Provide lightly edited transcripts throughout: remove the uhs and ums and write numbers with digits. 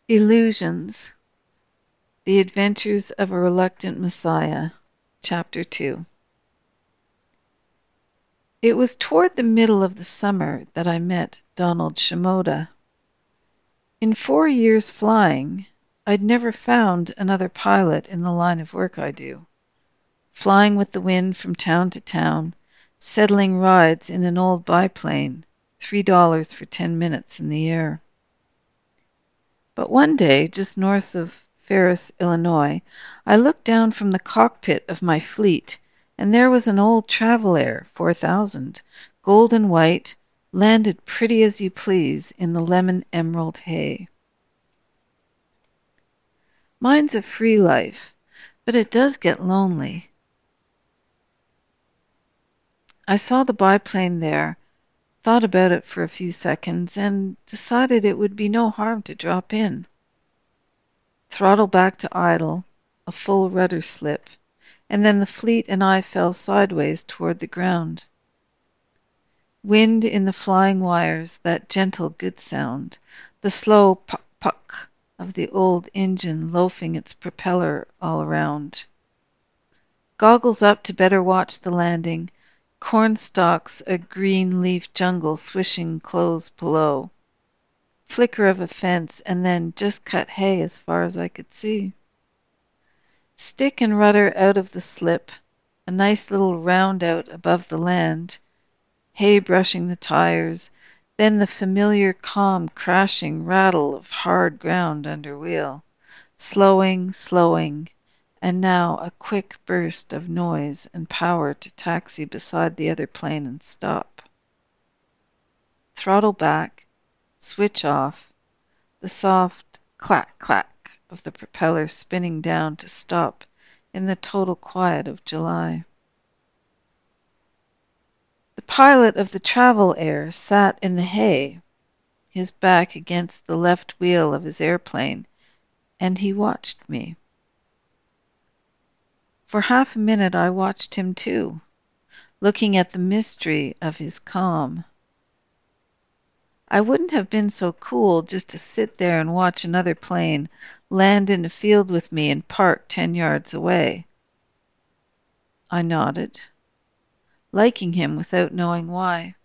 Illusions, The Adventures of a Reluctant Messiah, Chapter 2. It was toward the middle of the summer that I met Donald Shimoda. In 4 years flying, I'd never found another pilot in the line of work I do, flying with the wind from town to town, settling rides in an old biplane, $3 for 10 minutes in the air. But one day, just north of Ferris, Illinois, I looked down from the cockpit of my fleet, and there was an old Travelair 4000, gold and white, landed pretty as you please in the lemon emerald hay. Mine's a free life, but it does get lonely. I saw the biplane there, thought about it for a few seconds, and decided it would be no harm to drop in. Throttle back to idle, a full rudder slip, and then the fleet and I fell sideways toward the ground. Wind in the flying wires, that gentle good sound, the slow puck-puck of the old engine loafing its propeller all around. Goggles up to better watch the landing, corn stalks a green leaf jungle swishing close below. Flicker of a fence, and then just cut hay as far as I could see. Stick and rudder out of the slip, a nice little round out above the land, hay brushing the tires, then the familiar calm crashing rattle of hard ground under wheel, slowing, and now a quick burst of noise and power to taxi beside the other plane and stop. Throttle back, switch off, the soft clack of the propeller spinning down to stop in the total quiet of July. The pilot of the Travelair sat in the hay, his back against the left wheel of his airplane, and he watched me. For half a minute I watched him too, looking at the mystery of his calm. I wouldn't have been so cool just to sit there and watch another plane land in a field with me and park 10 yards away. I nodded, liking him without knowing why.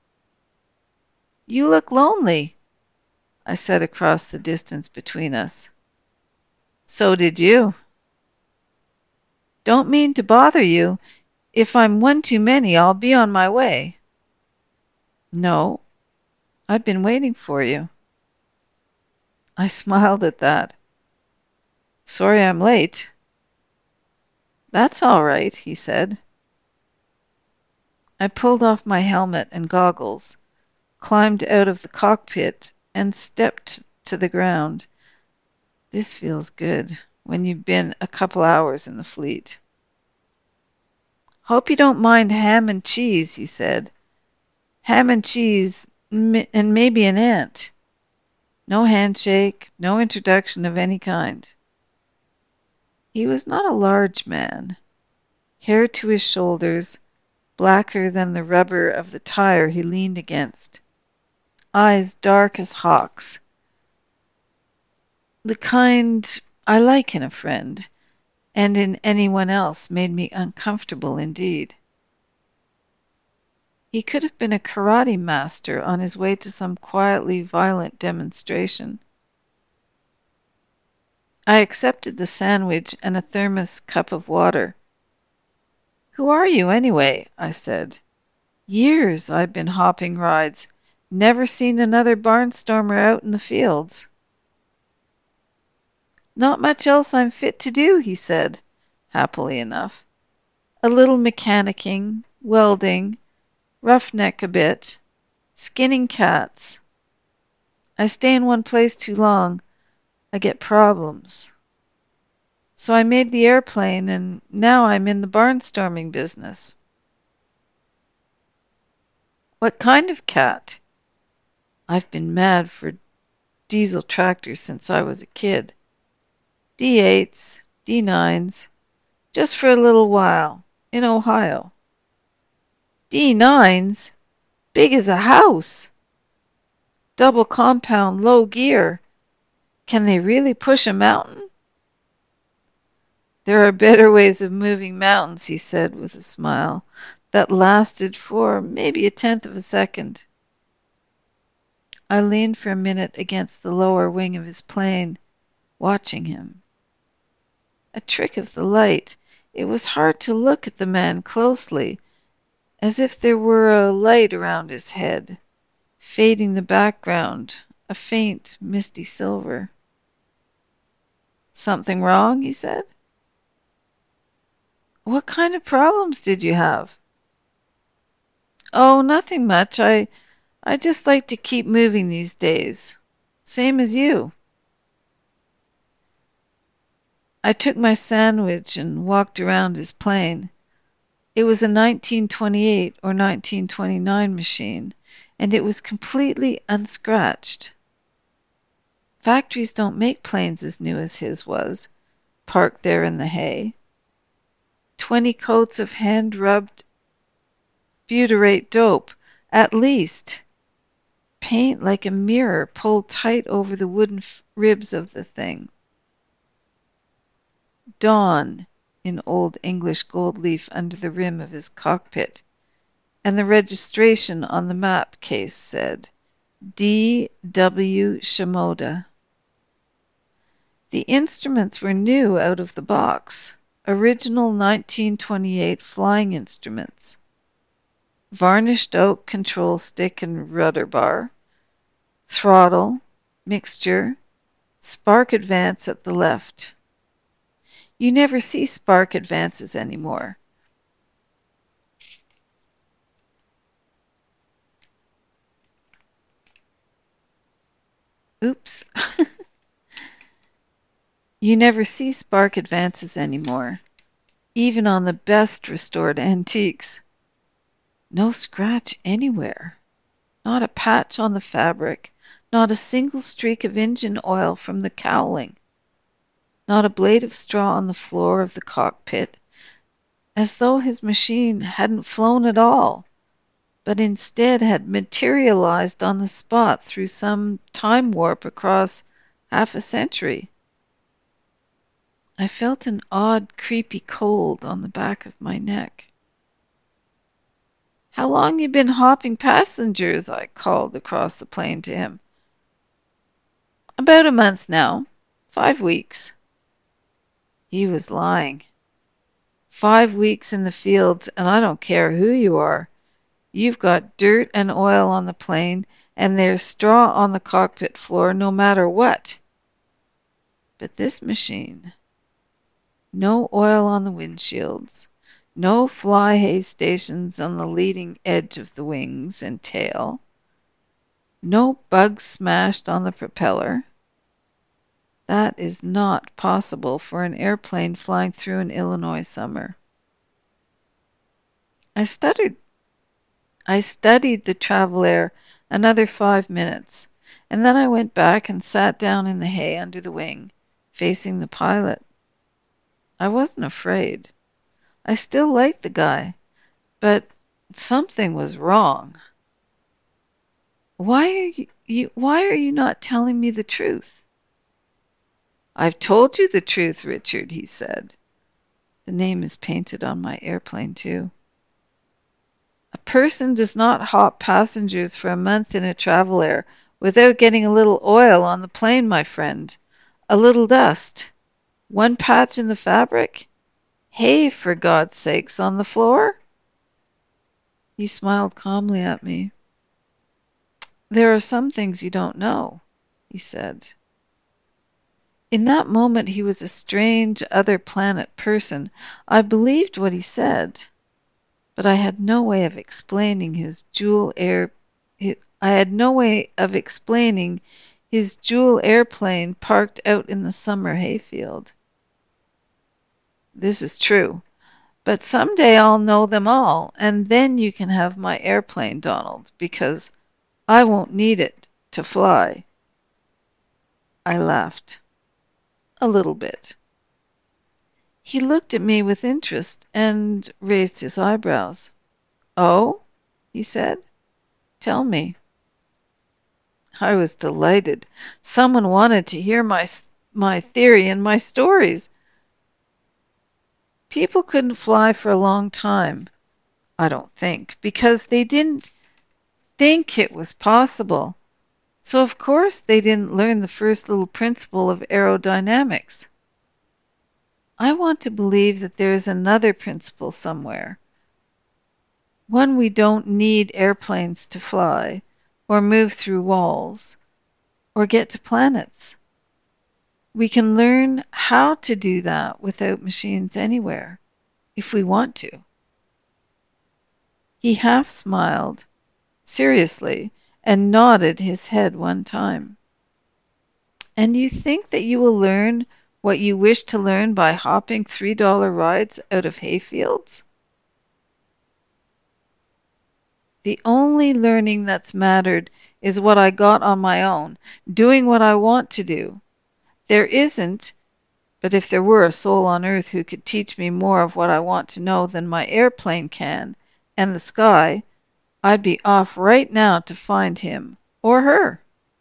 "You look lonely," I said across the distance between us. "So did you." "Don't mean to bother you. If I'm one too many, I'll be on my way." "No, I've been waiting for you." I smiled at that. "Sorry I'm late." "That's all right," he said. I pulled off my helmet and goggles, climbed out of the cockpit, and stepped to the ground. This feels good when you've been a couple hours in the fleet. "Hope you don't mind ham and cheese," he said. "Ham and cheese and maybe an ant." No handshake, no introduction of any kind. He was not a large man. Hair to his shoulders, blacker than the rubber of the tire he leaned against. Eyes dark as hawks. The kind I like in a friend, and in anyone else made me uncomfortable indeed. He could have been a karate master on his way to some quietly violent demonstration. I accepted the sandwich and a thermos cup of water. "Who are you, anyway?" I said. "Years I've been hopping rides. Never seen another barnstormer out in the fields." "Not much else I'm fit to do," he said, happily enough. "A little mechanicking, welding, roughneck a bit, skinning cats. I stay in one place too long, I get problems. So I made the airplane, and now I'm in the barnstorming business." "What kind of cat?" "I've been mad for diesel tractors since I was a kid. D8s, D9s, just for a little while, in Ohio." "D9s? Big as a house. Double compound, low gear. Can they really push a mountain? There are better ways of moving mountains, he said with a smile that lasted for maybe a tenth of a second. I leaned for a minute against the lower wing of his plane, watching him. A trick of the light. It was hard to look at the man closely, as if there were a light around his head, fading the background, a faint, misty silver. Something wrong? He said. What kind of problems did you have? Oh, nothing much. I just like to keep moving these days. Same as you. I took my sandwich and walked around his plane. It was a 1928 or 1929 machine, and it was completely unscratched. Factories don't make planes as new as his was, parked there in the hay. 20 coats of hand-rubbed butyrate dope, at least. Paint like a mirror pulled tight over the wooden ribs of the thing. Dawn in Old English gold leaf under the rim of his cockpit, and the registration on the map case said, D.W. Shimoda. The instruments were new out of the box, original 1928 flying instruments. Varnished oak control stick and rudder bar, throttle, mixture, spark advance at the left. You never see spark advances anymore. Oops. You never see spark advances anymore, even on the best restored antiques. No scratch anywhere. Not a patch on the fabric, not a single streak of engine oil from the cowling, not a blade of straw on the floor of the cockpit, as though his machine hadn't flown at all, but instead had materialized on the spot through some time warp across half a century. I felt an odd, creepy cold on the back of my neck. How long you been hopping passengers? I called across the plane to him. About a month now. 5 weeks. He was lying. 5 weeks in the fields, and I don't care who you are. You've got dirt and oil on the plane, and there's straw on the cockpit floor no matter what. But this machine, no oil on the windshields, no fly hay stations on the leading edge of the wings and tail, no bugs smashed on the propeller. That is not possible for an airplane flying through an Illinois summer. I studied the Travelair another 5 minutes, and then I went back and sat down in the hay under the wing, facing the pilot. I wasn't afraid. I still liked the guy, but something was wrong. Why are you not telling me the truth? I've told you the truth, Richard, he said. The name is painted on my airplane, too. A person does not hop passengers for a month in a Travelair without getting a little oil on the plane, my friend. A little dust. One patch in the fabric. Hay, for God's sakes, on the floor? He smiled calmly at me. There are some things you don't know, he said. In that moment he was a strange, other planet person. I believed what he said, but I had no way of explaining his jewel airplane parked out in the summer hayfield. This is true, but someday I'll know them all, and then you can have my airplane, Donald, because I won't need it to fly. I laughed. A little bit. He looked at me with interest and raised his eyebrows. Oh? He said. Tell me. I was delighted. Someone wanted to hear my theory and my stories. People couldn't fly for a long time, I don't think, because they didn't think it was possible. So of course they didn't learn the first little principle of aerodynamics. I want to believe that there is another principle somewhere. One we don't need airplanes to fly, or move through walls, or get to planets. We can learn how to do that without machines anywhere, if we want to. He half smiled, seriously, and nodded his head one time. And you think that you will learn what you wish to learn by hopping $3 rides out of hayfields? The only learning that's mattered is what I got on my own, doing what I want to do. There isn't, but if there were a soul on earth who could teach me more of what I want to know than my airplane can, and the sky, I'd be off right now to find him, or her.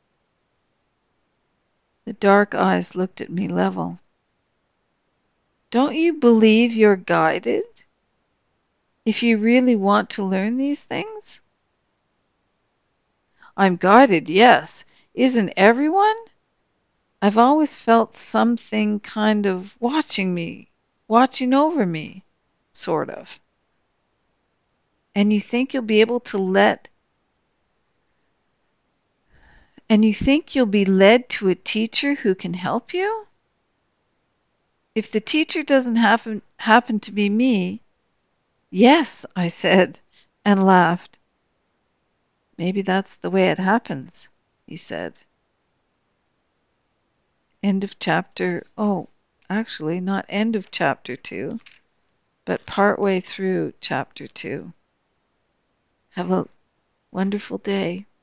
The dark eyes looked at me level. Don't you believe you're guided? If you really want to learn these things? I'm guided, yes. Isn't everyone? I've always felt something kind of watching me, watching over me, sort of. And you think you'll be able to and you think you'll be led to a teacher who can help you? If the teacher doesn't happen to be me, yes, I said, and laughed. Maybe that's the way it happens, he said. End of chapter, actually not end of chapter 2, but partway through chapter 2. Have a wonderful day.